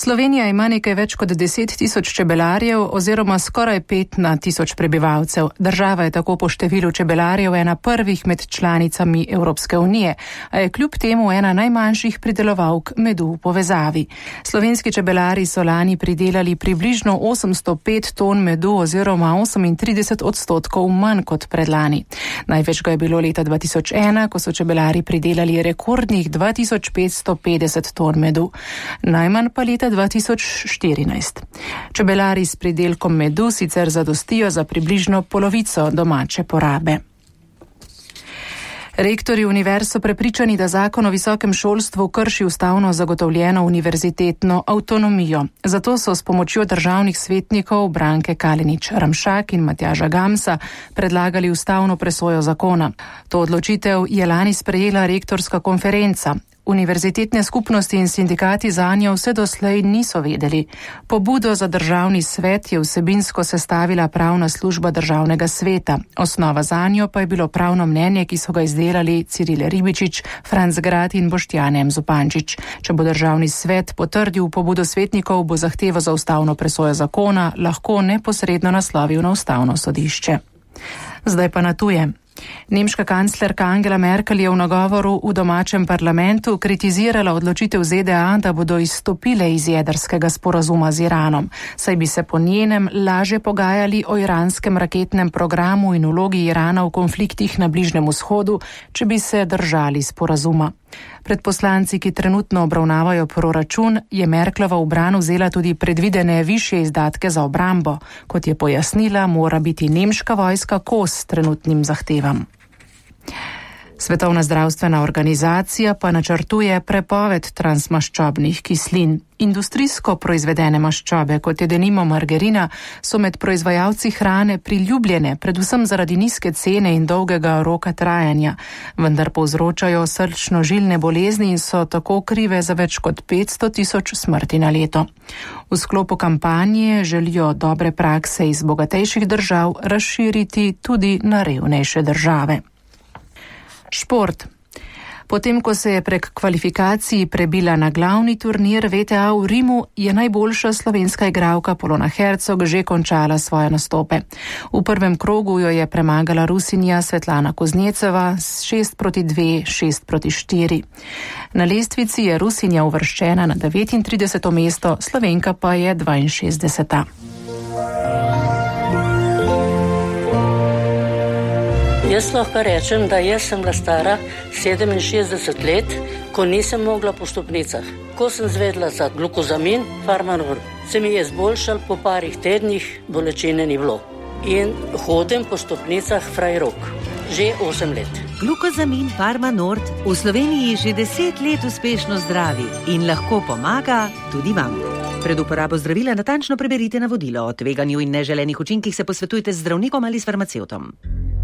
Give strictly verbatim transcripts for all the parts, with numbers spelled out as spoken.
Slovenija ima nekaj več kot deset tisoč čebelarjev oziroma skoraj pet na tisoč prebivalcev. Država je tako po številu čebelarjev ena prvih med članicami Evropske unije, a je kljub temu ena najmanjših pridelovalk medu v povezavi. Slovenski čebelari so lani pridelali približno osemsto pet ton medu oziroma osemintrideset odstotkov manj kot predlani. Največ ga je bilo leta dva tisoč ena, ko so čebelari pridelali rekordnih dva tisoč petsto petdeset ton medu. Najmanj pa leta dva tisoč štirinajst. Čebelari s pridelkom medu sicer zadostijo za približno polovico domače porabe. Rektorji univerz so prepričani, da zakon o visokem šolstvu krši ustavno zagotovljeno univerzitetno avtonomijo. Zato so s pomočjo državnih svetnikov Branke Kalenić Ramšak in Matjaža Gamsa predlagali ustavno presojo zakona. To odločitev je lani sprejela rektorska konferenca. Univerzitetne skupnosti in sindikati zanjo vse doslej niso vedeli. Pobudo za državni svet je vsebinsko sestavila pravna služba državnega sveta. Osnova zanjo pa je bilo pravno mnenje, ki so ga izdelali Ciril Ribičič, Franc Grad in Boštjan M. Zupančič. Če bo državni svet potrdil pobudo svetnikov, bo zahtevo za ustavno presojo zakona lahko neposredno naslovil na ustavno sodišče. Zdaj pa na tuje. Nemška kanclerka Angela Merkel je v nagovoru v domačem parlamentu kritizirala odločitev Z D A, da bodo izstopile iz jedrskega sporazuma z Iranom, saj bi se po njenem laže pogajali o iranskem raketnem programu in vlogi Irana v konfliktih na Bližnjem vzhodu, če bi se držali sporazuma. Pred poslanci, ki trenutno obravnavajo proračun, je Merklova v bran vzela tudi predvidene višje izdatke za obrambo. Kot je pojasnila, mora biti nemška vojska kos trenutnim zahtevam. Svetovna zdravstvena organizacija pa načrtuje prepoved transmaščobnih kislin. Industrijsko proizvedene maščobe, kot je denimo margarina, so med proizvajalci hrane priljubljene, predvsem zaradi nizke cene in dolgega roka trajanja, vendar povzročajo srčno-žilne bolezni in so tako krive za več kot petsto tisoč smrti na leto. V sklopu kampanje želijo dobre prakse iz bogatejših držav razširiti tudi na revnejše države. Šport. Potem, ko se je prek kvalifikacij prebila na glavni turnir V T A v Rimu, je najboljša slovenska igralka Polona Hercog že končala svoje nastope. V prvem krogu jo je premagala Rusinja Svetlana Kuznecova s šest proti dve, šest proti štiri. Na lestvici je Rusinja uvrščena na devetintrideseto mesto, Slovenka pa je dvainšestdeseta. Jaz lahko rečem, da jaz sem bila stara sedeminšestdeset let, ko nisem mogla po stopnicah. Ko sem zvedla za glukozamin, Farmanor, se mi je zboljšal, po parih tednih bolečine ni bilo. In hodim po stopnicah Frajrok. Že osem let. Glukozamin Farmanord v Sloveniji že deset let uspešno zdravi in lahko pomaga tudi vam. Pred uporabo zdravila natančno preberite navodilo. O tveganju in neželenih učinkih se posvetujte z zdravnikom ali s farmacevtom.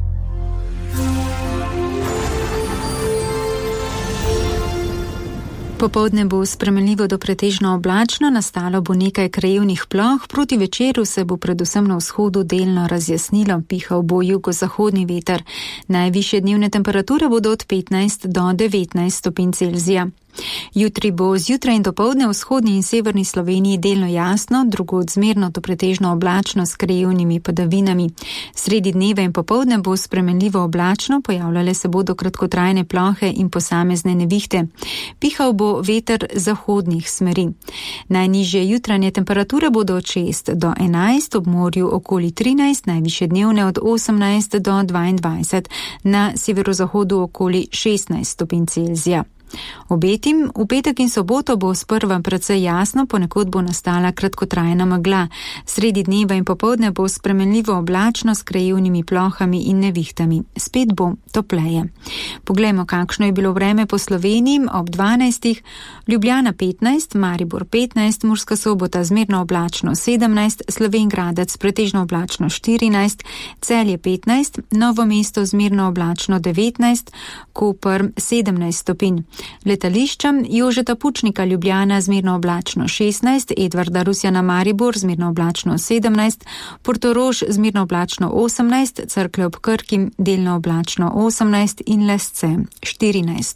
Popoldne bo spremenljivo do pretežno oblačno, nastalo bo nekaj krajevnih ploh, proti večeru se bo predvsem na vzhodu delno razjasnilo, pihal bo jugozahodni veter. Najvišje dnevne temperature bodo od petnajst do devetnajst stopinj Celzija. Jutri bo zjutraj in dopoldne v vzhodni in severni Sloveniji delno jasno, drugod zmerno do pretežno oblačno s krajevnimi padavinami. Sredi dneva in popoldne bo spremenljivo oblačno, pojavljale se bodo kratkotrajne plohe in posamezne nevihte. Pihal bo veter zahodnih smeri. Najnižje jutranje temperature bodo od šest do enajst, ob morju okoli trinajst, najvišje dnevne od osemnajst do dvaindvajset, na severozahodu okoli šestnajst stopinj Celzija. Obetim, v petek in soboto bo sprva precej jasno, ponekod bo nastala kratkotrajna megla. Sredi dneva in popoldne bo spremenljivo oblačno s krajevnimi plohami in nevihtami. Spet bo topleje. Poglejmo, kakšno je bilo vreme po Sloveniji ob dvanajstih. Ljubljana petnajst, Maribor petnajst, Murska Sobota zmerno oblačno sedemnajst, Slovenj Gradec pretežno oblačno štirinajst, Celje petnajst, Novo mesto zmerno oblačno devetnajst, Koper sedemnajst stopinj. Letališčem Jožeta Pučnika Ljubljana zmerno oblačno šestnajst, Edvarda Rusjana Maribor zmerno oblačno sedemnajst, Portorož zmerno oblačno osemnajst, Cerklje ob Krki delno oblačno osemnajst in Lesce štirinajst stopinj.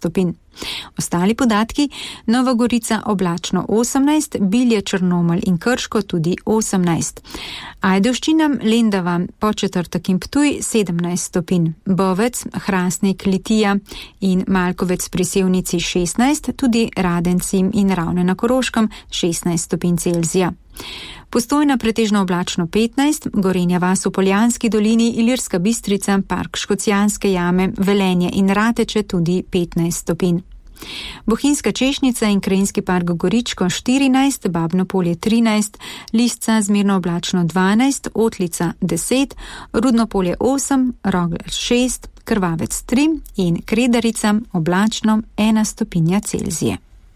Ostali podatki: Nova Gorica oblačno osemnajst, Bilje, Črnomelj in Krško tudi osemnajst. Ajdovščina, Lendava, Podčetrtek in Ptuj sedemnajst stopinj, Bovec, Hrastnik, Litija in Malkovec pri Sevnici šestnajst, tudi Radenci in Ravne na Koroškem šestnajst stopinj Celzija. Postojna pretežno oblačno petnajst, Gorenja vas v Poljanski dolini, Ilirska Bistrica, Park Škocjanske jame, Velenje in Rateče tudi petnajst stopinj. Bohinjska Češnjica in Krajinski park Goričko štirinajst, Babno Polje trinajst, Lisca zmerno oblačno dvanajst, Otlica deset, Rudno Polje osem, Rogla šest, Krvavec tri in Kredarica oblačno ena stopinja Celzije.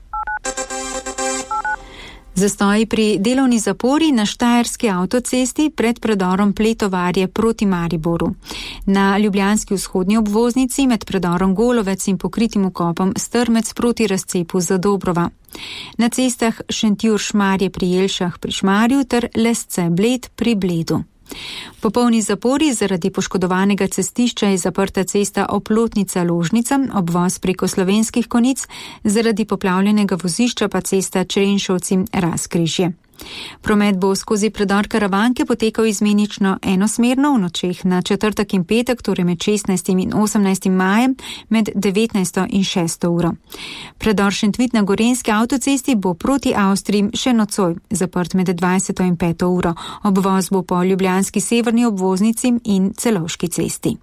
Zastoji pri delovni zapori na Štajerski avtocesti pred predorom Pletovarje proti Mariboru. Na ljubljanski vzhodni obvoznici med predorom Golovec in pokritim vkopom Strmec proti razcepu Zadobrova. Na cestah Šentjur-Šmarje pri Jelšah pri Šmarju ter Lesce-Bled pri Bledu. Popolni zapori zaradi poškodovanega cestišča je zaprta cesta Oplotnica-Ložnica, obvoz preko Slovenskih Konjic, zaradi poplavljenega vozišča pa cesta Črenšovci-Razkrižje. Promet bo skozi predor Karavanke potekal izmenično enosmerno v nočeh na četrtek in petek, torej med šestnajstim in osemnajstim majem, med devetnajsto in šesto uro. Predor Šentvit na Gorenjski avtocesti bo proti Avstriji še nocoj zaprt med dvajseto in peto uro. Obvoz bo po ljubljanski severni obvoznici in Celovški cesti.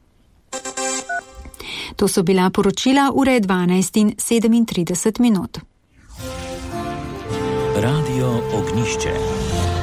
To so bila poročila ure dvanajst in sedemintrideset minut. Radio Ognišče.